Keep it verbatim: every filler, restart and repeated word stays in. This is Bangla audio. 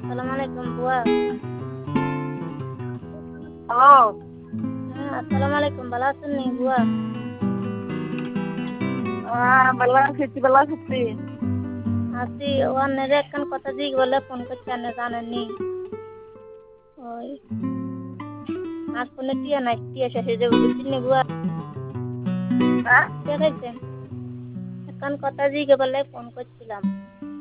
আসসালামু আলাইকুম বুয়া। হ্যালো। হ্যাঁ আসসালামু আলাইকুম, ভালো আছেন নি বুয়া? হ্যাঁ ভালো আছি, তুই ভালো আছিস? আছি। ও আপনারে একখান কথা জিজ্ঞেস বলে ফোন করছি, আপনি জানেননি? ওই আর ফোনে টিয়া নাই, টিয়া শেষে যাবে বুঝছেন নি বুয়া? হ্যাঁ টিয়া খাইছেন? একখান কথা জিজ্ঞেস বলে ফোন করছিলাম।